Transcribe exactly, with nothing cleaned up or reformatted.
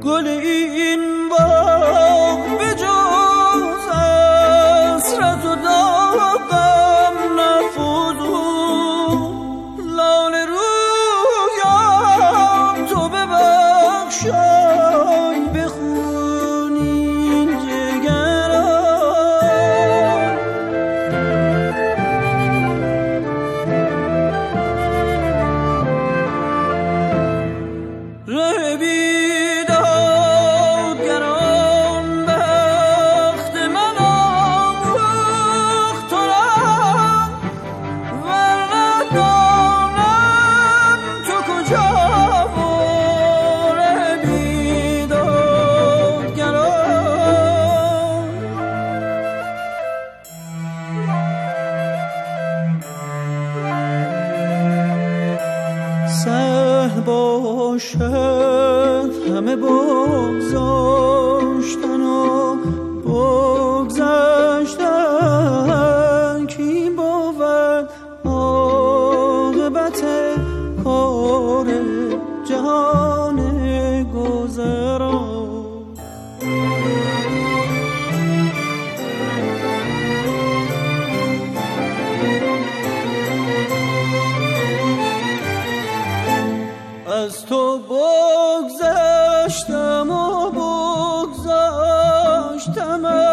گل این باغ به جز حسرت و داغم نفزود. لاله رویان تو ببخشای بخون این جگران. ره بیدادگران بخت من آموخت تو را، ورنه دانم تو کجا و ره بیدادگران. سهل باشد همه بگذاشتن و بگذشتن، کی بود عاقبت کار جهان گذران. از تو بگذشتم و بگذاشتم